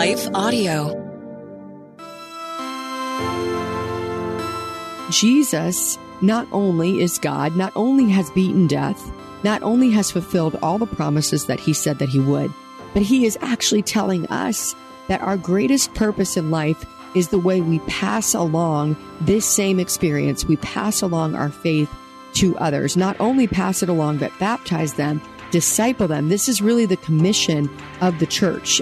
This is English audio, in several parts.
Life Audio. Jesus not only is God, not only has beaten death, not only has fulfilled all the promises that he said that he would, but he is actually telling us that our greatest purpose in life is the way we pass along this same experience. We pass along our faith to others. Not only pass it along, but baptize them, disciple them. This is really the commission of the church.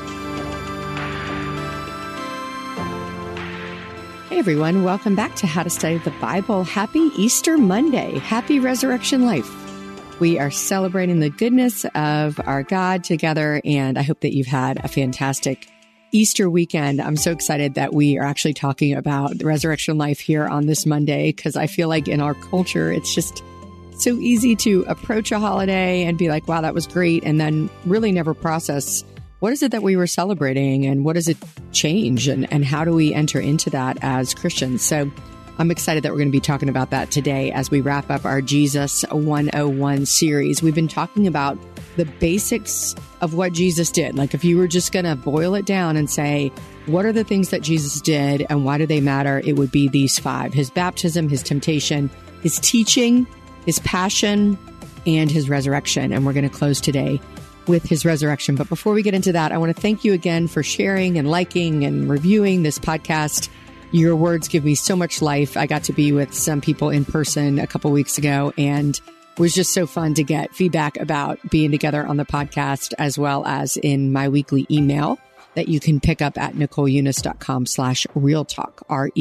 Hey everyone, welcome back to How to Study the Bible. Happy Easter Monday. Happy Resurrection Life. We are celebrating the goodness of our God together, and I hope that you've had a fantastic Easter weekend. I'm so excited that we are actually talking about the resurrection life here on this Monday, because I feel like in our culture, it's just so easy to approach a holiday and be like, wow, that was great, and then really never process what is it that we were celebrating and what does it change and how do we enter into that as Christians? So I'm excited that we're going to be talking about that today as we wrap up our Jesus 101 series. We've been talking about the basics of what Jesus did. Like if you were just going to boil it down and say, what are the things that Jesus did and why do they matter? It would be these 5: his baptism, his temptation, his teaching, his passion, and his resurrection. And we're going to close today with his resurrection. But before we get into that, I want to thank you again for sharing and liking and reviewing this podcast. Your words give me so much life. I got to be with some people in person a couple weeks ago, and it was just so fun to get feedback about being together on the podcast, as well as in my weekly email that you can pick up at NicoleUnice.com/realtalk,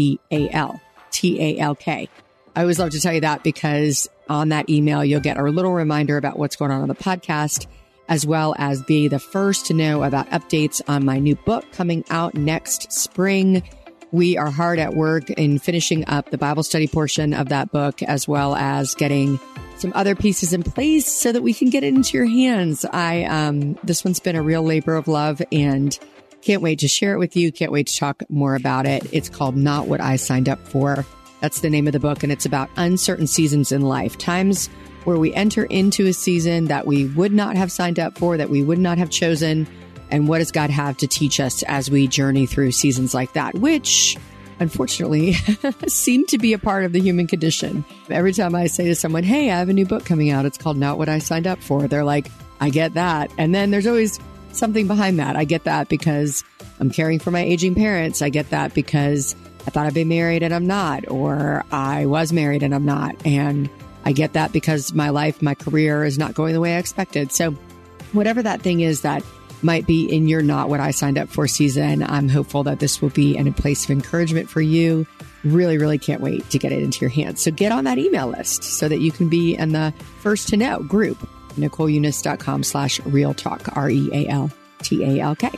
REALTALK. I always love to tell you that because on that email, you'll get a little reminder about what's going on the podcast, as well as be the first to know about updates on my new book coming out next spring. We are hard at work in finishing up the Bible study portion of that book, as well as getting some other pieces in place so that we can get it into your hands. This one's been a real labor of love and can't wait to share it with you. Can't wait to talk more about it. It's called Not What I Signed Up For. That's the name of the book. And it's about uncertain seasons in life, times where we enter into a season that we would not have signed up for, that we would not have chosen. And what does God have to teach us as we journey through seasons like that, which unfortunately seem to be a part of the human condition. Every time I say to someone, hey, I have a new book coming out, it's called Not What I Signed Up For. They're like, I get that. And then there's always something behind that. I get that because I'm caring for my aging parents. I get that because I thought I'd been married and I'm not, or I was married and I'm not. And I get that because my life, my career is not going the way I expected. So whatever that thing is that might be in your Not What I Signed Up For season, I'm hopeful that this will be a place of encouragement for you. Really, really can't wait to get it into your hands. So get on that email list so that you can be in the first to know group, NicoleUnice.com/realtalk, REALTALK.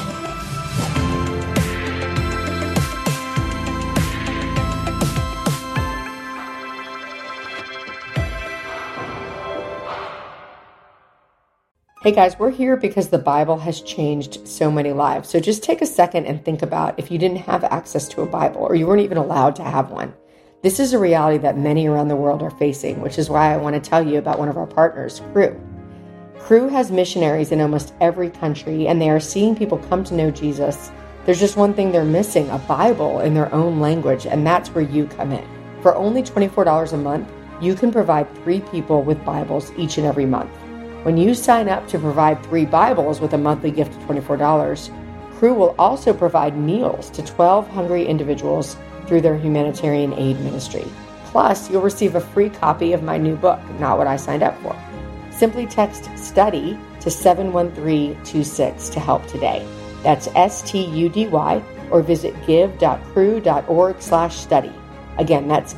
Hey guys, we're here because the Bible has changed so many lives. So just take a second and think about if you didn't have access to a Bible or you weren't even allowed to have one. This is a reality that many around the world are facing, which is why I want to tell you about one of our partners, Cru. Cru has missionaries in almost every country, and they are seeing people come to know Jesus. There's just one thing they're missing, a Bible in their own language, and that's where you come in. For only $24 a month, you can provide 3 people with Bibles each and every month. When you sign up to provide 3 Bibles with a monthly gift of $24, Cru will also provide meals to 12 hungry individuals through their humanitarian aid ministry. Plus, you'll receive a free copy of my new book, Not What I Signed Up For. Simply text STUDY to 71326 to help today. That's STUDY, or visit give.cru.org/study. Again, that's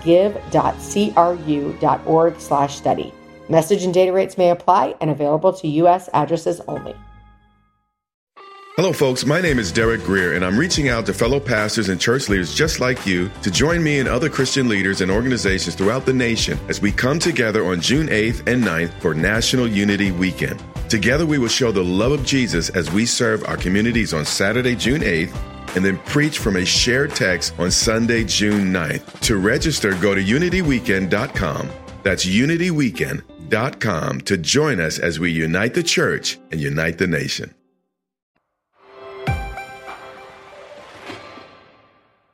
give.cru.org/study. Message and data rates may apply and available to U.S. addresses only. Hello, folks. My name is Derek Greer, and I'm reaching out to fellow pastors and church leaders just like you to join me and other Christian leaders and organizations throughout the nation as we come together on June 8th and 9th for National Unity Weekend. Together, we will show the love of Jesus as we serve our communities on Saturday, June 8th, and then preach from a shared text on Sunday, June 9th. To register, go to unityweekend.com. That's unityweekend.com to join us as we unite the church and unite the nation.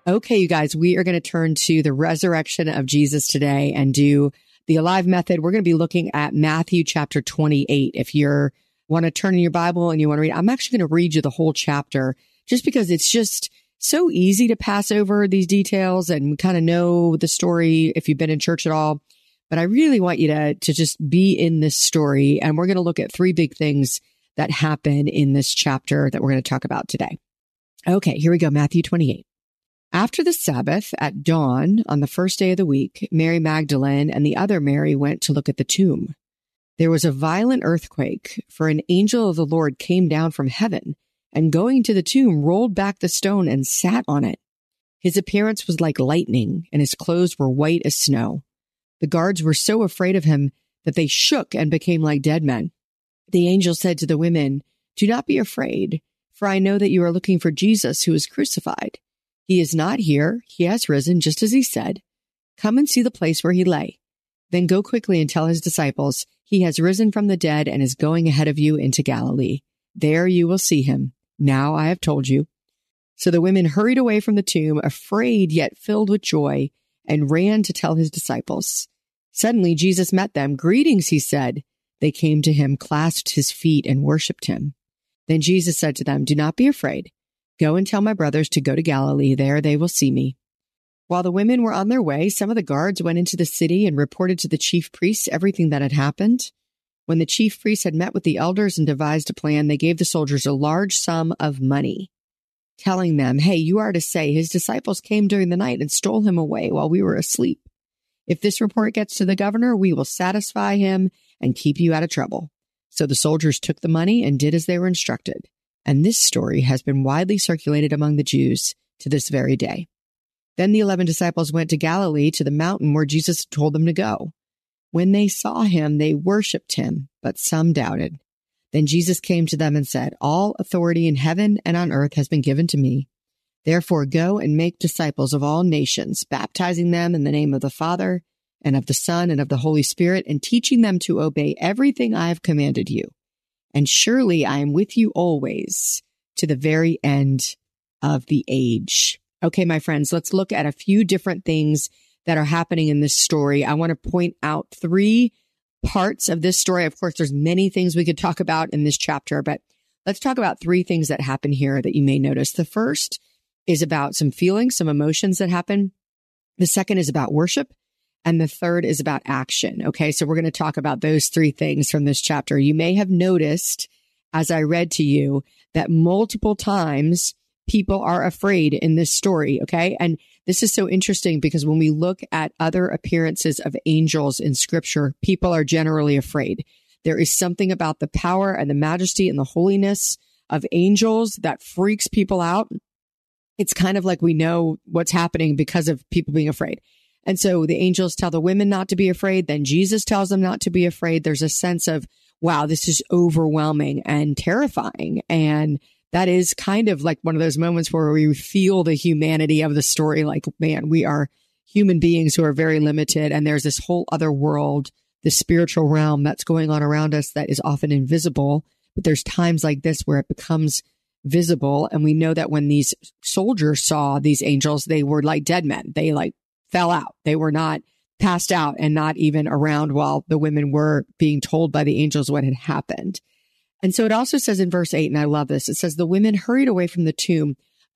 Okay, you guys, we are going to turn to the resurrection of Jesus today and do the Alive method. We're going to be looking at Matthew chapter 28. If you want to turn in your Bible and you want to read, I'm actually going to read you the whole chapter just because it's just so easy to pass over these details and kind of know the story if you've been in church at all. But I really want you to just be in this story. And we're going to look at three big things that happen in this chapter that we're going to talk about today. Okay, here we go. Matthew 28. After the Sabbath, at dawn on the first day of the week, Mary Magdalene and the other Mary went to look at the tomb. There was a violent earthquake, for an angel of the Lord came down from heaven and going to the tomb rolled back the stone and sat on it. His appearance was like lightning, and his clothes were white as snow. The guards were so afraid of him that they shook and became like dead men. The angel said to the women, "Do not be afraid, for I know that you are looking for Jesus who was crucified. He is not here. He has risen, just as he said. Come and see the place where he lay. Then go quickly and tell his disciples, he has risen from the dead and is going ahead of you into Galilee. There you will see him. Now I have told you." So the women hurried away from the tomb, afraid yet filled with joy, and ran to tell his disciples. Suddenly Jesus met them. "Greetings," he said. They came to him, clasped his feet, and worshipped him. Then Jesus said to them, "Do not be afraid. Go and tell my brothers to go to Galilee. There they will see me." While the women were on their way, some of the guards went into the city and reported to the chief priests everything that had happened. When the chief priests had met with the elders and devised a plan, they gave the soldiers a large sum of money, telling them, "Hey, you are to say, his disciples came during the night and stole him away while we were asleep. If this report gets to the governor, we will satisfy him and keep you out of trouble." So the soldiers took the money and did as they were instructed. And this story has been widely circulated among the Jews to this very day. Then the 11 disciples went to Galilee, to the mountain where Jesus told them to go. When they saw him, they worshipped him, but some doubted. Then Jesus came to them and said, "All authority in heaven and on earth has been given to me. Therefore go and make disciples of all nations, baptizing them in the name of the Father and of the Son and of the Holy Spirit, and teaching them to obey everything I have commanded you. And surely I am with you always to the very end of the age." Okay, my friends, let's look at a few different things that are happening in this story. I want to point out three parts of this story. Of course, there's many things we could talk about in this chapter, but let's talk about three things that happen here that you may notice. The first is about some feelings, some emotions that happen. The second is about worship. And the third is about action. Okay, so we're going to talk about those three things from this chapter. You may have noticed, as I read to you, that multiple times people are afraid in this story. Okay, and this is so interesting because when we look at other appearances of angels in Scripture, people are generally afraid. There is something about the power and the majesty and the holiness of angels that freaks people out. It's kind of like we know what's happening because of people being afraid. And so the angels tell the women not to be afraid. Then Jesus tells them not to be afraid. There's a sense of, wow, this is overwhelming and terrifying. And that is kind of like one of those moments where we feel the humanity of the story. Like, man, we are human beings who are very limited. And there's this whole other world, the spiritual realm that's going on around us that is often invisible. But there's times like this where it becomes visible. And we know that when these soldiers saw these angels, they were like dead men. They like fell out. They were not passed out and not even around while the women were being told by the angels what had happened. And so it also says in verse 8, and I love this, it says, "The women hurried away from the tomb,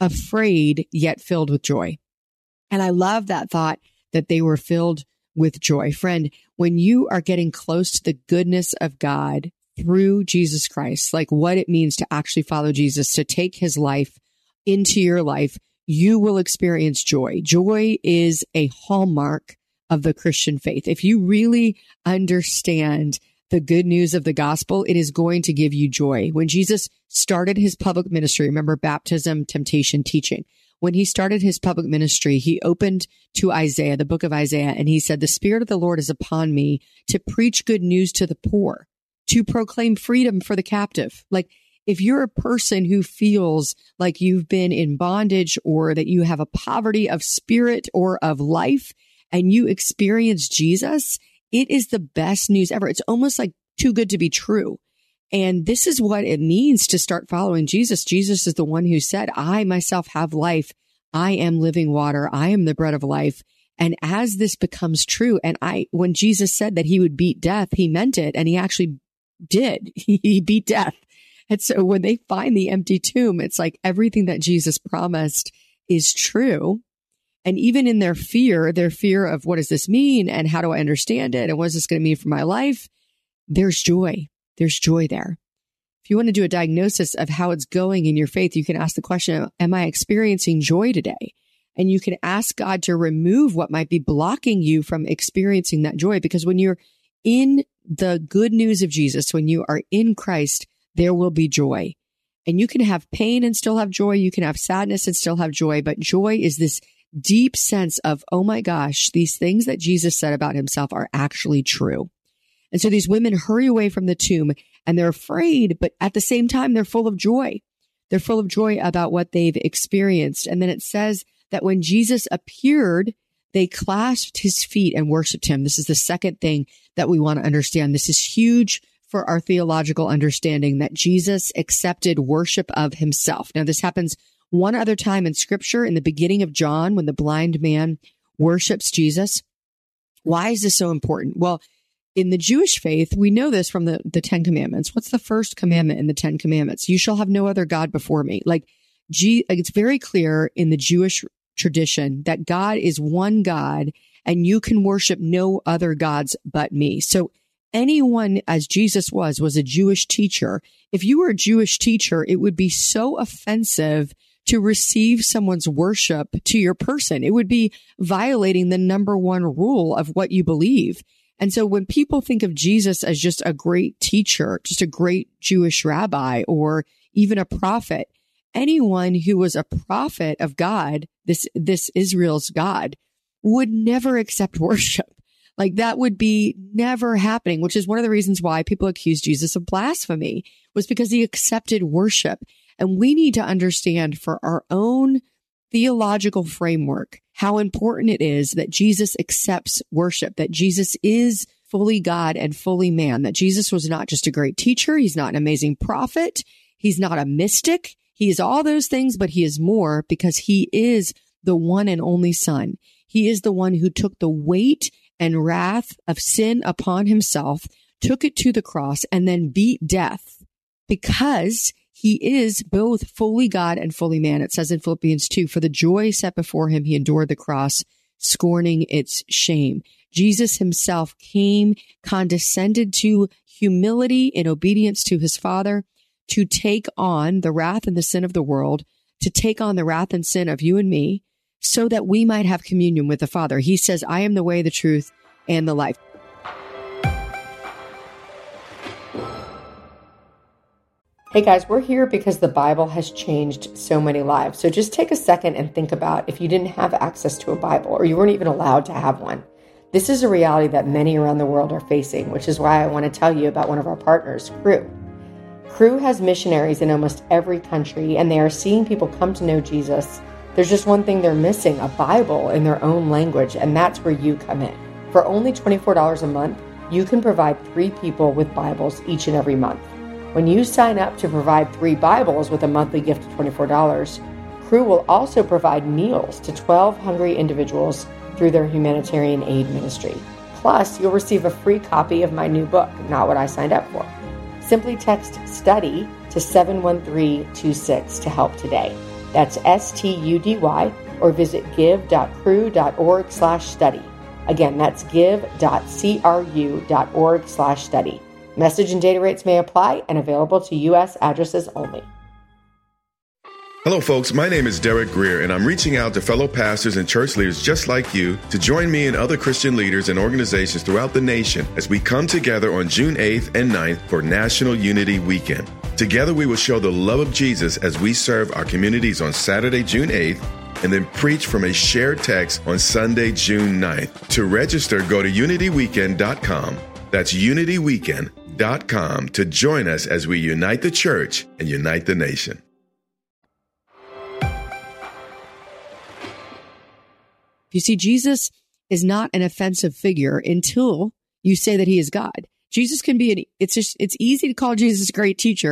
afraid yet filled with joy." And I love that thought that they were filled with joy. Friend, when you are getting close to the goodness of God through Jesus Christ, like what it means to actually follow Jesus, to take his life into your life, you will experience joy. Joy is a hallmark of the Christian faith. If you really understand the good news of the gospel, it is going to give you joy. When Jesus started his public ministry, remember baptism, temptation, teaching. When he started his public ministry, he opened to Isaiah, the book of Isaiah, and he said, "The Spirit of the Lord is upon me to preach good news to the poor, to proclaim freedom for the captive." Like, if you're a person who feels like you've been in bondage or that you have a poverty of spirit or of life and you experience Jesus, it is the best news ever. It's almost like too good to be true. And this is what it means to start following Jesus. Jesus is the one who said, "I myself have life. I am living water. I am the bread of life. And as this becomes true, and when Jesus said that he would beat death, he meant it. And he actually did. He beat death. And so when they find the empty tomb, it's like everything that Jesus promised is true. And even in their fear of what does this mean? And how do I understand it? And what is this going to mean for my life? There's joy. There's joy there. If you want to do a diagnosis of how it's going in your faith, you can ask the question, am I experiencing joy today? And you can ask God to remove what might be blocking you from experiencing that joy. Because when you're in the good news of Jesus, when you are in Christ, there will be joy. And you can have pain and still have joy. You can have sadness and still have joy. But joy is this deep sense of, oh my gosh, these things that Jesus said about himself are actually true. And so these women hurry away from the tomb and they're afraid, but at the same time, they're full of joy. They're full of joy about what they've experienced. And then it says that when Jesus appeared, they clasped his feet and worshiped him. This is the second thing that we want to understand. This is huge for our theological understanding that Jesus accepted worship of himself. Now, this happens one other time in scripture in the beginning of John when the blind man worships Jesus. Why is this so important? Well, in the Jewish faith, we know this from the Ten Commandments. What's the first commandment in the Ten Commandments? You shall have no other God before me. It's very clear in the Jewish tradition that God is one God and you can worship no other gods but me. So anyone, as Jesus was a Jewish teacher. If you were a Jewish teacher, it would be so offensive to receive someone's worship to your person. It would be violating the number one rule of what you believe. And so when people think of Jesus as just a great teacher, just a great Jewish rabbi, or even a prophet, anyone who was a prophet of God, this Israel's God, would never accept worship. That would be never happening, which is one of the reasons why people accuse Jesus of blasphemy, was because he accepted worship. And we need to understand for our own theological framework how important it is that Jesus accepts worship, that Jesus is fully God and fully man, that Jesus was not just a great teacher. He's not an amazing prophet. He's not a mystic. He is all those things, but he is more because he is the one and only Son. He is the one who took the weight and wrath of sin upon himself, took it to the cross, and then beat death because he is both fully God and fully man. It says in Philippians 2, for the joy set before him, he endured the cross, scorning its shame. Jesus himself came, condescended to humility in obedience to his Father, to take on the wrath and the sin of the world, to take on the wrath and sin of you and me, so that we might have communion with the Father. He says, I am the way, the truth, and the life. Hey guys, we're here because the Bible has changed so many lives. So just take a second and think about if you didn't have access to a Bible or you weren't even allowed to have one. This is a reality that many around the world are facing, which is why I want to tell you about one of our partners, Cru. Cru has missionaries in almost every country, and they are seeing people come to know Jesus. There's just one thing they're missing, a Bible in their own language, and that's where you come in. For only $24 a month, you can provide 3 people with Bibles each and every month. When you sign up to provide 3 Bibles with a monthly gift of $24, Cru will also provide meals to 12 hungry individuals through their humanitarian aid ministry. Plus, you'll receive a free copy of my new book, Not What I Signed Up For. Simply text STUDY to 71326 to help today. That's STUDY, or visit give.cru.org/study. Again, that's give.cru.org/study. Message and data rates may apply and available to U.S. addresses only. Hello, folks. My name is Derek Greer, and I'm reaching out to fellow pastors and church leaders just like you to join me and other Christian leaders and organizations throughout the nation as we come together on June 8th and 9th for National Unity Weekend. Together, we will show the love of Jesus as we serve our communities on Saturday, June 8th, and then preach from a shared text on Sunday, June 9th. To register, go to unityweekend.com. That's unityweekend.com to join us as we unite the church and unite the nation. You see, Jesus is not an offensive figure until you say that he is God. Jesus can be, it's easy to call Jesus a great teacher.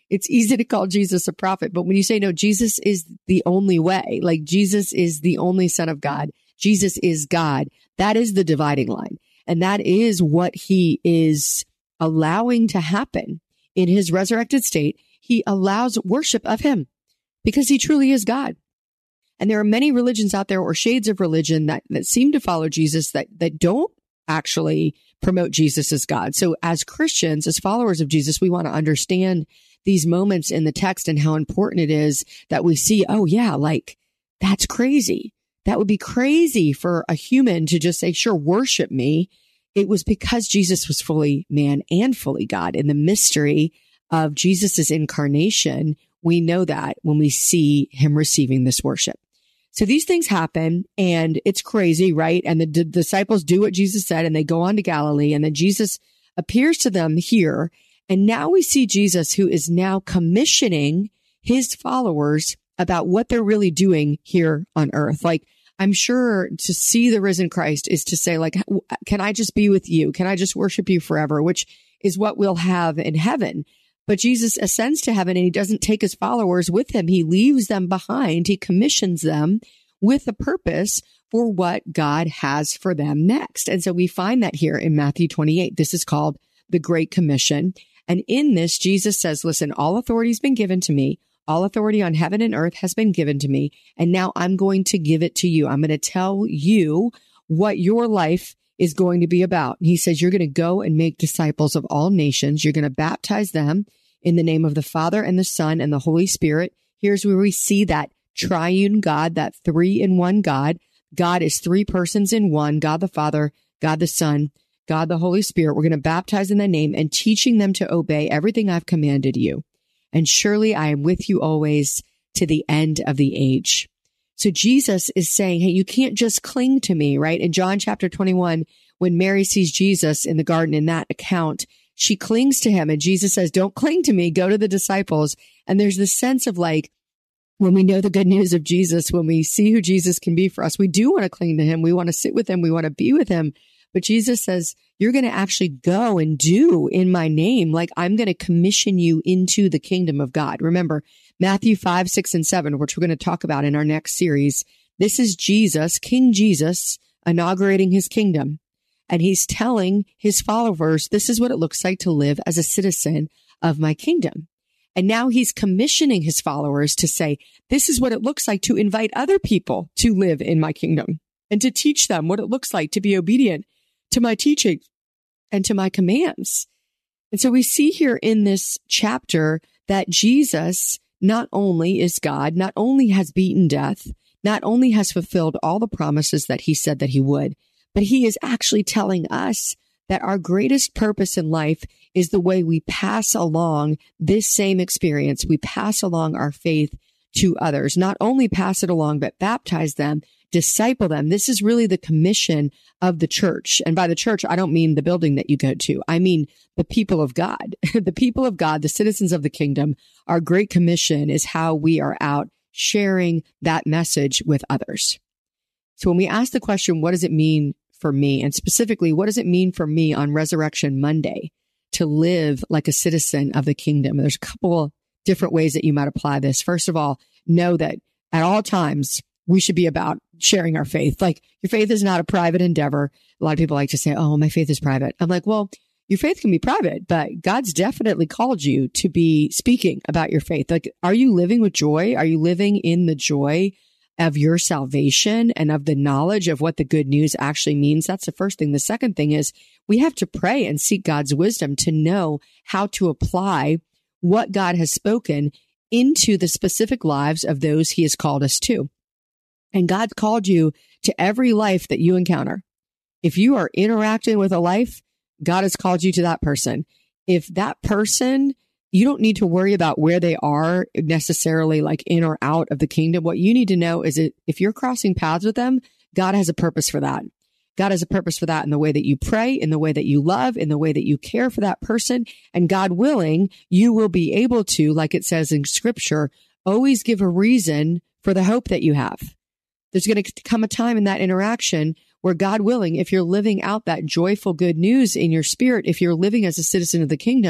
it's easy to call Jesus a prophet. But when you say, no, Jesus is the only way, like Jesus is the only Son of God, Jesus is God, that is the dividing line. And that is what he is allowing to happen in his resurrected state. He allows worship of him because he truly is God. And there are many religions out there, or shades of religion, that seem to follow Jesus that don't actually promote Jesus as God. So as Christians, as followers of Jesus, we want to understand these moments in the text and how important it is that we see, oh yeah, like that's crazy. That would be crazy for a human to just say, sure, worship me. It was because Jesus was fully man and fully God. In the mystery of Jesus's incarnation, we know that when we see him receiving this worship. So these things happen and it's crazy, right? And the disciples do what Jesus said and they go on to Galilee, and then Jesus appears to them here. And now we see Jesus, who is now commissioning his followers about what they're really doing here on earth. Like, I'm sure to see the risen Christ is to say, like, can I just be with you? Can I just worship you forever? Which is what we'll have in heaven. But Jesus ascends to heaven and he doesn't take his followers with him. He leaves them behind. He commissions them with a purpose for what God has for them next. And so we find that here in Matthew 28. This is called the Great Commission. And in this, Jesus says, listen, all authority has been given to me. All authority on heaven and earth has been given to me. And now I'm going to give it to you. I'm going to tell you what your life is going to be about. And he says, you're going to go and make disciples of all nations. You're going to baptize them in the name of the Father and the Son and the Holy Spirit. Here's where we see that triune God, that 3-in-1 God. God is 3 persons in one, God the Father, God the Son, God the Holy Spirit. We're going to baptize in the name and teaching them to obey everything I've commanded you. And surely I am with you always to the end of the age. So Jesus is saying, hey, you can't just cling to me, right? In John chapter 21, when Mary sees Jesus in the garden in that account, she clings to him and Jesus says, don't cling to me, go to the disciples. And there's this sense of like, when we know the good news of Jesus, when we see who Jesus can be for us, we do want to cling to him. We want to sit with him. We want to be with him. But Jesus says, you're going to actually go and do in my name. Like I'm going to commission you into the kingdom of God. Remember Matthew 5, 6, and 7, which we're going to talk about in our next series. This is Jesus, King Jesus, inaugurating his kingdom. And he's telling his followers, this is what it looks like to live as a citizen of my kingdom. And now he's commissioning his followers to say, this is what it looks like to invite other people to live in my kingdom and to teach them what it looks like to be obedient to my teaching and to my commands. And so we see here in this chapter that Jesus not only is God, not only has beaten death, not only has fulfilled all the promises that he said that he would, but he is actually telling us that our greatest purpose in life is the way we pass along this same experience. We pass along our faith to others, not only pass it along, but baptize them, disciple them. This is really the commission of the church. And by the church, I don't mean the building that you go to. I mean the people of God, the people of God, the citizens of the kingdom. Our great commission is how we are out sharing that message with others. So when we ask the question, what does it mean for me? And specifically, what does it mean for me on Resurrection Monday to live like a citizen of the kingdom? And there's a couple of different ways that you might apply this. First of all, know that at all times, we should be about sharing our faith. Like your faith is not a private endeavor. A lot of people like to say, oh, my faith is private. I'm like, well, your faith can be private, but God's definitely called you to be speaking about your faith. Like, are you living with joy? Are you living in the joy of your salvation and of the knowledge of what the good news actually means? That's the first thing. The second thing is we have to pray and seek God's wisdom to know how to apply what God has spoken into the specific lives of those he has called us to. And God called you to every life that you encounter. If you are interacting with a life, God has called you to that person. If that person, you don't need to worry about where they are necessarily like in or out of the kingdom. What you need to know is that if you're crossing paths with them, God has a purpose for that. God has a purpose for that in the way that you pray, in the way that you love, in the way that you care for that person. And God willing, you will be able to, like it says in scripture, always give a reason for the hope that you have. There's going to come a time in that interaction where, God willing, if you're living out that joyful good news in your spirit, if you're living as a citizen of the kingdom,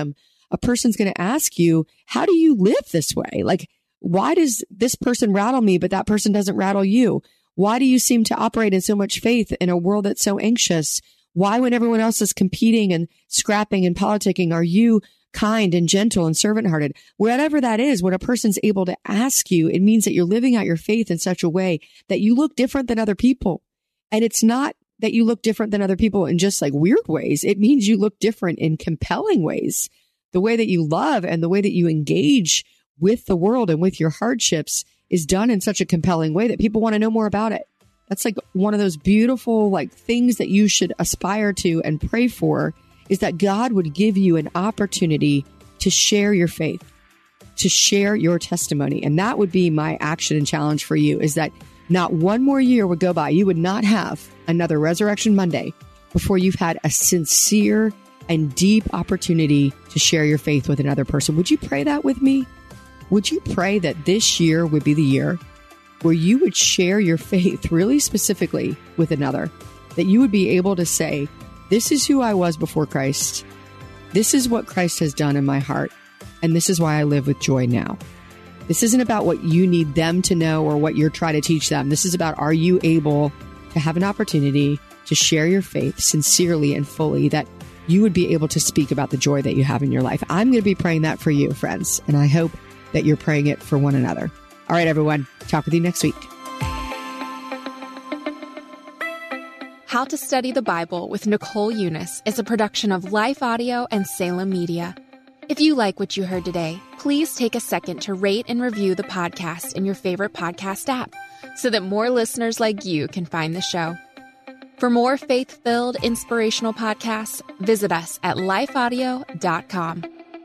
a person's going to ask you, how do you live this way? Like, why does this person rattle me, but that person doesn't rattle you? Why do you seem to operate in so much faith in a world that's so anxious? Why, when everyone else is competing and scrapping and politicking, are you kind and gentle and servant-hearted? Whatever that is, when a person's able to ask you, it means that you're living out your faith in such a way that you look different than other people. And it's not that you look different than other people in just like weird ways. It means you look different in compelling ways. The way that you love and the way that you engage with the world and with your hardships is done in such a compelling way that people want to know more about it. That's like one of those beautiful like things that you should aspire to and pray for, is that God would give you an opportunity to share your faith, to share your testimony. And that would be my action and challenge for you, is that not one more year would go by. You would not have another Resurrection Monday before you've had a sincere and deep opportunity to share your faith with another person. Would you pray that with me? Would you pray that this year would be the year where you would share your faith really specifically with another, that you would be able to say, this is who I was before Christ. This is what Christ has done in my heart. And this is why I live with joy now. This isn't about what you need them to know or what you're trying to teach them. This is about, are you able to have an opportunity to share your faith sincerely and fully, that you would be able to speak about the joy that you have in your life. I'm going to be praying that for you, friends. And I hope that you're praying it for one another. All right, everyone. Talk with you next week. How to Study the Bible with Nicole Eunice is a production of Life Audio and Salem Media. If you like what you heard today, please take a second to rate and review the podcast in your favorite podcast app so that more listeners like you can find the show. For more faith-filled, inspirational podcasts, visit us at lifeaudio.com.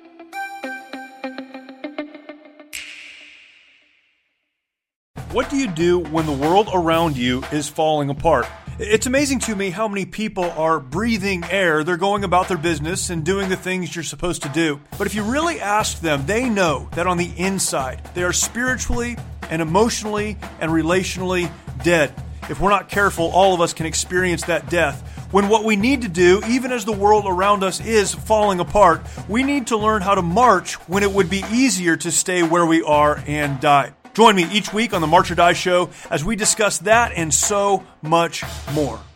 What do you do when the world around you is falling apart? It's amazing to me how many people are breathing air. They're going about their business and doing the things you're supposed to do. But if you really ask them, they know that on the inside, they are spiritually and emotionally and relationally dead. If we're not careful, all of us can experience that death. When what we need to do, even as the world around us is falling apart, we need to learn how to march when it would be easier to stay where we are and die. Join me each week on the March or Die Show as we discuss that and so much more.